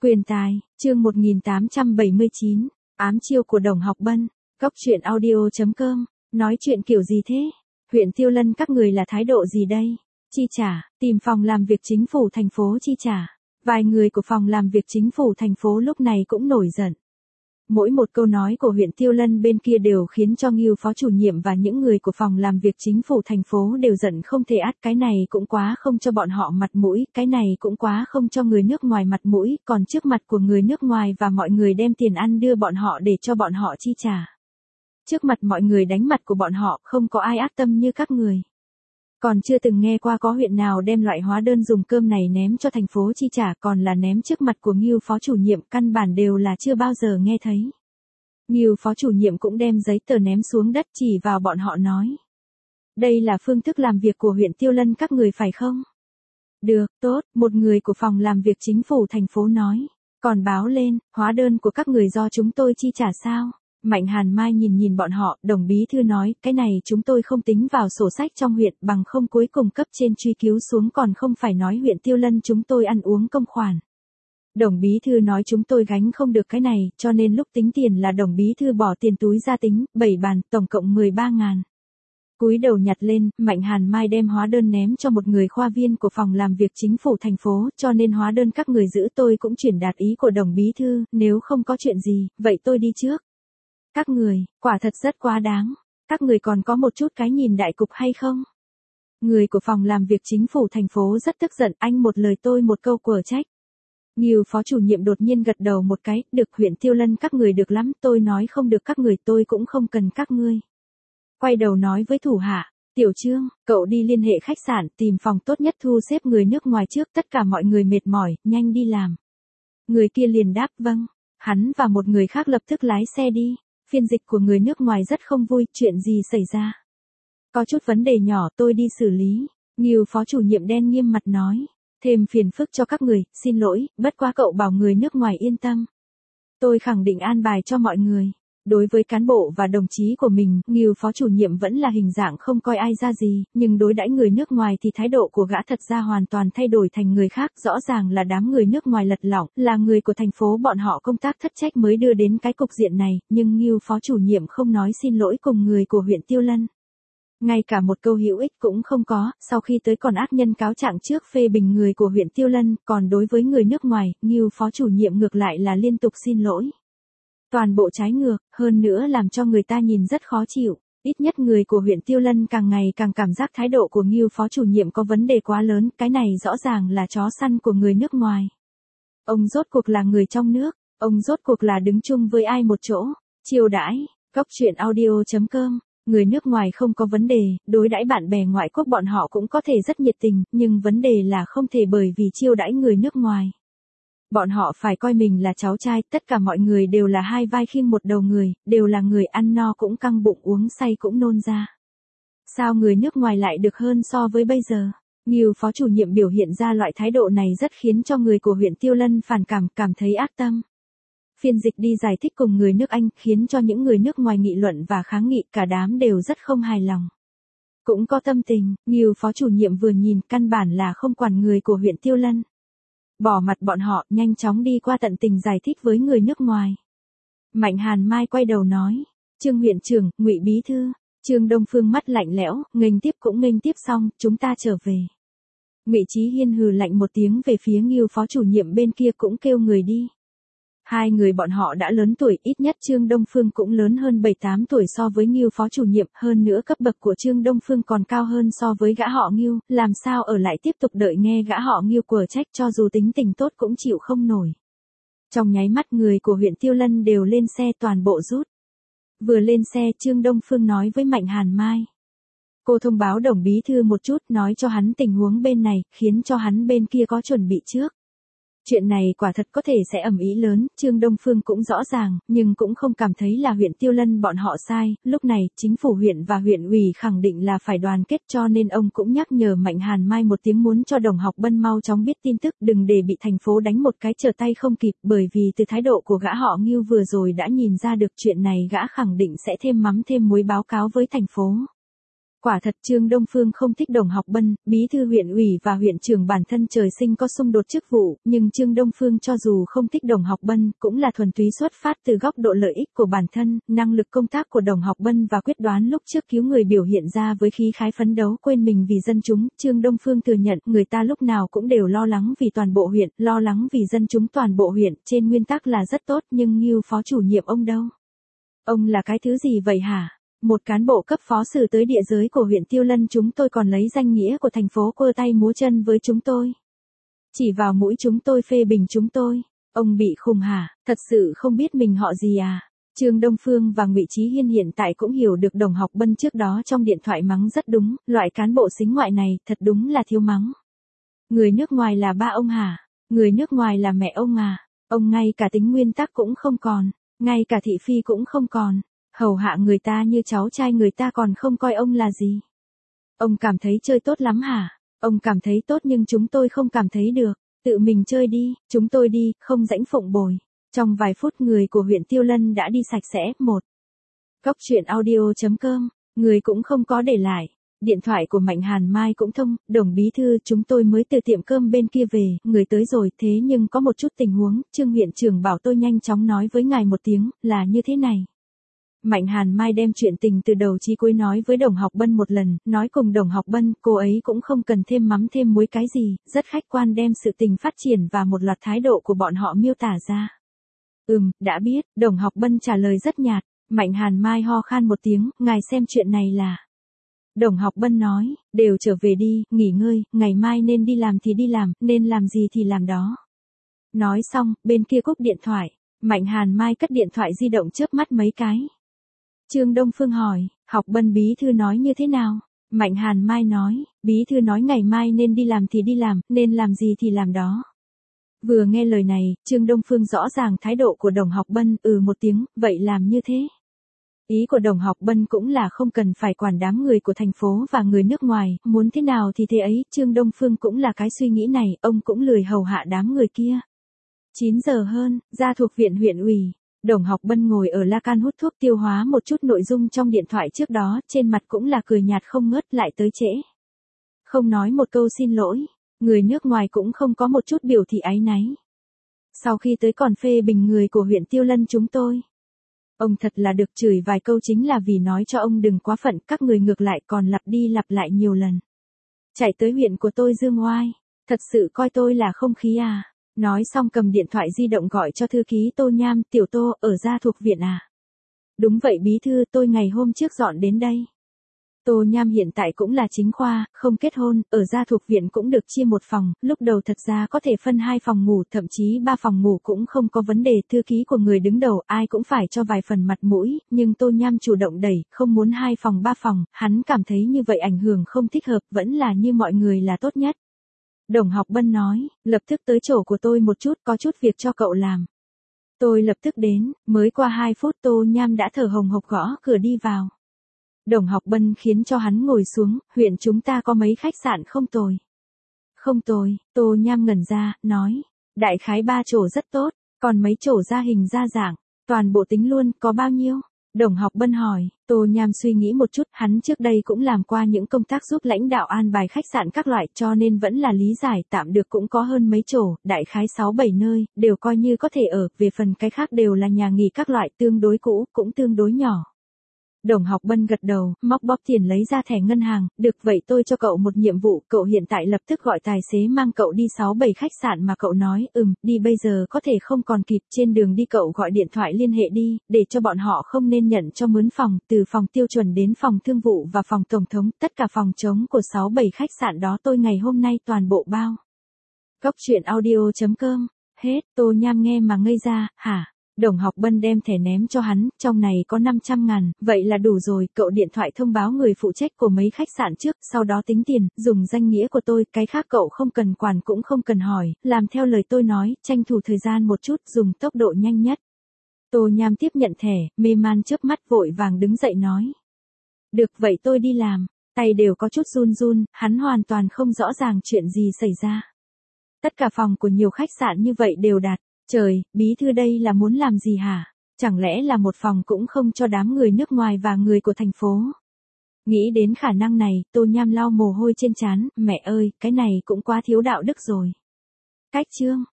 Quyền tài, chương 1879, ám chiêu của Đồng Học Bân, Cóc truyện audio.com, nói chuyện kiểu gì thế? Huyện Tiêu Lân các người là thái độ gì đây? Chi trả, tìm phòng làm việc chính phủ thành phố chi trả. Vài người của phòng làm việc chính phủ thành phố lúc này cũng nổi giận. Mỗi một câu nói của huyện Tiêu Lân bên kia đều khiến cho Ngưu phó chủ nhiệm và những người của phòng làm việc chính phủ thành phố đều giận không thể át. Cái này cũng quá không cho bọn họ mặt mũi, cái này cũng quá không cho người nước ngoài mặt mũi, còn trước mặt của người nước ngoài và mọi người đem tiền ăn đưa bọn họ để cho bọn họ chi trả. Trước mặt mọi người đánh mặt của bọn họ, không có ai ác tâm như các người. Còn chưa từng nghe qua có huyện nào đem loại hóa đơn dùng cơm này ném cho thành phố chi trả, còn là ném trước mặt của Ngưu phó chủ nhiệm, căn bản đều là chưa bao giờ nghe thấy. Ngưu phó chủ nhiệm cũng đem giấy tờ ném xuống đất chỉ vào bọn họ nói. Đây là phương thức làm việc của huyện Tiêu Lân các người phải không? Được, tốt, một người của phòng làm việc chính phủ thành phố nói. Còn báo lên, hóa đơn của các người do chúng tôi chi trả sao? Mạnh Hàn Mai nhìn bọn họ, Đồng bí thư nói, cái này chúng tôi không tính vào sổ sách trong huyện, bằng không cuối cùng cấp trên truy cứu xuống còn không phải nói huyện Tiêu Lân chúng tôi ăn uống công khoản. Đồng bí thư nói chúng tôi gánh không được cái này, cho nên lúc tính tiền là Đồng bí thư bỏ tiền túi ra tính, 7 bàn, tổng cộng 13.000. Cúi đầu nhặt lên, Mạnh Hàn Mai đem hóa đơn ném cho một người khoa viên của phòng làm việc chính phủ thành phố, cho nên hóa đơn các người giữ tôi cũng chuyển đạt ý của Đồng bí thư, nếu không có chuyện gì, vậy tôi đi trước. Các người, quả thật rất quá đáng. Các người còn có một chút cái nhìn đại cục hay không? Người của phòng làm việc chính phủ thành phố rất tức giận, anh một lời tôi một câu quở trách. Ngưu phó chủ nhiệm đột nhiên gật đầu một cái, được huyện Tiêu Lân các người được lắm, tôi nói không được các người tôi cũng không cần các ngươi. Quay đầu nói với thủ hạ, Tiểu Trương, cậu đi liên hệ khách sạn, tìm phòng tốt nhất thu xếp người nước ngoài trước, tất cả mọi người mệt mỏi, nhanh đi làm. Người kia liền đáp vâng, hắn và một người khác lập tức lái xe đi. Phiên dịch của người nước ngoài rất không vui, chuyện gì xảy ra? Có chút vấn đề nhỏ tôi đi xử lý. Ngưu phó chủ nhiệm đen nghiêm mặt nói. Thêm phiền phức cho các người, xin lỗi, bất quá cậu bảo người nước ngoài yên tâm. Tôi khẳng định an bài cho mọi người. Đối với cán bộ và đồng chí của mình, Ngưu phó chủ nhiệm vẫn là hình dạng không coi ai ra gì, nhưng đối đãi người nước ngoài thì thái độ của gã thật ra hoàn toàn thay đổi thành người khác, rõ ràng là đám người nước ngoài lật lọng, là người của thành phố bọn họ công tác thất trách mới đưa đến cái cục diện này, nhưng Ngưu phó chủ nhiệm không nói xin lỗi cùng người của huyện Tiêu Lân. Ngay cả một câu hữu ích cũng không có, sau khi tới còn ác nhân cáo trạng trước phê bình người của huyện Tiêu Lân, còn đối với người nước ngoài, Ngưu phó chủ nhiệm ngược lại là liên tục xin lỗi. Toàn bộ trái ngược, hơn nữa làm cho người ta nhìn rất khó chịu, ít nhất người của huyện Tiêu Lân càng ngày càng cảm giác thái độ của Ngưu phó chủ nhiệm có vấn đề quá lớn, cái này rõ ràng là chó săn của người nước ngoài. Ông rốt cuộc là người trong nước, ông rốt cuộc là đứng chung với ai một chỗ, chiêu đãi, Cóc truyện audio.com, người nước ngoài không có vấn đề, đối đãi bạn bè ngoại quốc bọn họ cũng có thể rất nhiệt tình, nhưng vấn đề là không thể bởi vì chiêu đãi người nước ngoài. Bọn họ phải coi mình là cháu trai, tất cả mọi người đều là hai vai khiêng một đầu người, đều là người ăn no cũng căng bụng uống say cũng nôn ra. Sao người nước ngoài lại được hơn so với bây giờ? Ngưu phó chủ nhiệm biểu hiện ra loại thái độ này rất khiến cho người của huyện Tiêu Lân phản cảm, cảm thấy ác tâm. Phiên dịch đi giải thích cùng người nước Anh, khiến cho những người nước ngoài nghị luận và kháng nghị, cả đám đều rất không hài lòng. Cũng có tâm tình, Ngưu phó chủ nhiệm vừa nhìn căn bản là không quản người của huyện Tiêu Lân. Bỏ mặt bọn họ, nhanh chóng đi qua tận tình giải thích với người nước ngoài. Mạnh Hàn Mai quay đầu nói, Trương huyện trưởng, Ngụy bí thư. Trương Đông Phương mắt lạnh lẽo, nghênh tiếp cũng nghênh tiếp xong, chúng ta trở về. Ngụy Chí Hiên hừ lạnh một tiếng về phía Ngưu phó chủ nhiệm bên kia cũng kêu người đi. Hai người bọn họ đã lớn tuổi, ít nhất Trương Đông Phương cũng lớn hơn 7-8 tuổi so với Ngưu phó chủ nhiệm, hơn nữa cấp bậc của Trương Đông Phương còn cao hơn so với gã họ Ngưu, làm sao ở lại tiếp tục đợi nghe gã họ Ngưu quở trách, cho dù tính tình tốt cũng chịu không nổi. Trong nháy mắt người của huyện Tiêu Lân đều lên xe toàn bộ rút. Vừa lên xe Trương Đông Phương nói với Mạnh Hàn Mai. Cô thông báo Đồng bí thư một chút, nói cho hắn tình huống bên này, khiến cho hắn bên kia có chuẩn bị trước. Chuyện này quả thật có thể sẽ ầm ĩ lớn, Trương Đông Phương cũng rõ ràng, nhưng cũng không cảm thấy là huyện Tiêu Lân bọn họ sai, lúc này, chính phủ huyện và huyện ủy khẳng định là phải đoàn kết, cho nên ông cũng nhắc nhở Mạnh Hàn Mai một tiếng muốn cho Đồng Học Bân mau chóng biết tin tức, đừng để bị thành phố đánh một cái trở tay không kịp, bởi vì từ thái độ của gã họ Ngưu vừa rồi đã nhìn ra được chuyện này gã khẳng định sẽ thêm mắm thêm muối báo cáo với thành phố. Quả thật Trương Đông Phương không thích Đồng Học Bân, bí thư huyện ủy và huyện trưởng bản thân trời sinh có xung đột chức vụ, nhưng Trương Đông Phương cho dù không thích Đồng Học Bân, cũng là thuần túy xuất phát từ góc độ lợi ích của bản thân, năng lực công tác của Đồng Học Bân và quyết đoán lúc trước cứu người biểu hiện ra với khí khái phấn đấu quên mình vì dân chúng. Trương Đông Phương thừa nhận người ta lúc nào cũng đều lo lắng vì toàn bộ huyện, lo lắng vì dân chúng toàn bộ huyện, trên nguyên tắc là rất tốt, nhưng Ngưu phó chủ nhiệm ông đâu? Ông là cái thứ gì vậy hả? Một cán bộ cấp phó xử tới địa giới của huyện Tiêu Lân chúng tôi còn lấy danh nghĩa của thành phố quơ tay múa chân với chúng tôi. Chỉ vào mũi chúng tôi phê bình chúng tôi. Ông bị khùng hả? Thật sự không biết mình họ gì à? Trương Đông Phương và Ngụy Chí Hiên hiện tại cũng hiểu được Đồng Học Bân trước đó trong điện thoại mắng rất đúng, loại cán bộ xính ngoại này thật đúng là thiếu mắng. Người nước ngoài là ba ông hả? Người nước ngoài là mẹ ông à? Ông ngay cả tính nguyên tắc cũng không còn, ngay cả thị phi cũng không còn. Hầu hạ người ta như cháu trai người ta còn không coi ông là gì. Ông cảm thấy chơi tốt lắm hả? Ông cảm thấy tốt nhưng chúng tôi không cảm thấy được. Tự mình chơi đi, chúng tôi đi, không rãnh phụng bồi. Trong vài phút người của huyện Tiêu Lân đã đi sạch sẽ. Cóc truyện audio.com, người cũng không có để lại. Điện thoại của Mạnh Hàn Mai cũng thông, Đồng bí thư chúng tôi mới từ tiệm cơm bên kia về, người tới rồi, thế nhưng có một chút tình huống, Trương huyện trưởng bảo tôi nhanh chóng nói với ngài một tiếng, là như thế này. Mạnh Hàn Mai đem chuyện tình từ đầu chí cuối nói với Đồng Học Bân một lần, nói cùng Đồng Học Bân, cô ấy cũng không cần thêm mắm thêm muối cái gì, rất khách quan đem sự tình phát triển và một loạt thái độ của bọn họ miêu tả ra. Đã biết, Đồng Học Bân trả lời rất nhạt. Mạnh Hàn Mai ho khan một tiếng, ngài xem chuyện này là. Đồng Học Bân nói, đều trở về đi, nghỉ ngơi, ngày mai nên đi làm thì đi làm, nên làm gì thì làm đó. Nói xong, bên kia cúp điện thoại, Mạnh Hàn Mai cất điện thoại di động chớp mắt mấy cái. Trương Đông Phương hỏi, Học Bân bí thư nói như thế nào? Mạnh Hàn Mai nói, bí thư nói ngày mai nên đi làm thì đi làm, nên làm gì thì làm đó. Vừa nghe lời này, Trương Đông Phương rõ ràng thái độ của Đồng Học Bân, một tiếng, vậy làm như thế. Ý của Đồng Học Bân cũng là không cần phải quản đám người của thành phố và người nước ngoài, muốn thế nào thì thế ấy, Trương Đông Phương cũng là cái suy nghĩ này, ông cũng lười hầu hạ đám người kia. 9 giờ hơn, ra thuộc viện huyện ủy. Đồng Học Bân ngồi ở la can hút thuốc tiêu hóa một chút nội dung trong điện thoại trước đó, trên mặt cũng là cười nhạt không ngớt lại tới trễ. Không nói một câu xin lỗi, người nước ngoài cũng không có một chút biểu thị áy náy. Sau khi tới còn phê bình người của huyện Tiêu Lân chúng tôi. Ông thật là được chửi vài câu chính là vì nói cho ông đừng quá phận, các người ngược lại còn lặp đi lặp lại nhiều lần. Chạy tới huyện của tôi dương oai, thật sự coi tôi là không khí à. Nói xong cầm điện thoại di động gọi cho thư ký Tô Nham, tiểu Tô, ở gia thuộc viện à? Đúng vậy bí thư, tôi ngày hôm trước dọn đến đây. Tô Nham hiện tại cũng là chính khoa, không kết hôn, ở gia thuộc viện cũng được chia một phòng, lúc đầu thật ra có thể phân 2 phòng ngủ, thậm chí 3 phòng ngủ cũng không có vấn đề, thư ký của người đứng đầu ai cũng phải cho vài phần mặt mũi, nhưng Tô Nham chủ động đẩy, không muốn 2 phòng 3 phòng, hắn cảm thấy như vậy ảnh hưởng không thích hợp, vẫn là như mọi người là tốt nhất. Đồng Học Bân nói, lập tức tới chỗ của tôi một chút, có chút việc cho cậu làm. Tôi lập tức đến, mới qua 2 phút Tô Nham đã thở hồng hộc gõ cửa đi vào. Đồng Học Bân khiến cho hắn ngồi xuống, huyện chúng ta có mấy khách sạn không tồi. Không tồi, Tô Nham ngẩn ra, nói, đại khái 3 chỗ rất tốt, còn mấy chỗ ra hình ra dạng, toàn bộ tính luôn, có bao nhiêu? Đồng Học Bân hỏi, Tô Nham suy nghĩ một chút, hắn trước đây cũng làm qua những công tác giúp lãnh đạo an bài khách sạn các loại cho nên vẫn là lý giải tạm được cũng có hơn mấy chỗ, đại khái 6-7 nơi, đều coi như có thể ở, về phần cái khác đều là nhà nghỉ các loại tương đối cũ, cũng tương đối nhỏ. Đồng Học Bân gật đầu, móc bóp tiền lấy ra thẻ ngân hàng, được vậy tôi cho cậu một nhiệm vụ, cậu hiện tại lập tức gọi tài xế mang cậu đi 6-7 khách sạn mà cậu nói, đi bây giờ có thể không còn kịp, trên đường đi cậu gọi điện thoại liên hệ đi, để cho bọn họ không nên nhận cho mướn phòng, từ phòng tiêu chuẩn đến phòng thương vụ và phòng tổng thống, tất cả phòng trống của 6-7 khách sạn đó tôi ngày hôm nay toàn bộ bao. Cóc truyện audio.com, hết, Tô Nham nghe mà ngây ra, hả? Đồng Học Bân đem thẻ ném cho hắn, trong này có 500.000, vậy là đủ rồi, cậu điện thoại thông báo người phụ trách của mấy khách sạn trước, sau đó tính tiền, dùng danh nghĩa của tôi, cái khác cậu không cần quản cũng không cần hỏi, làm theo lời tôi nói, tranh thủ thời gian một chút, dùng tốc độ nhanh nhất. Tô Nham tiếp nhận thẻ, mê man chớp mắt vội vàng đứng dậy nói. Được vậy tôi đi làm, tay đều có chút run run, hắn hoàn toàn không rõ ràng chuyện gì xảy ra. Tất cả phòng của nhiều khách sạn như vậy đều đạt. Trời, bí thư đây là muốn làm gì hả? Chẳng lẽ là một phòng cũng không cho đám người nước ngoài và người của thành phố? Nghĩ đến khả năng này, Tô Nham lau mồ hôi trên trán, mẹ ơi, cái này cũng quá thiếu đạo đức rồi. Cách chương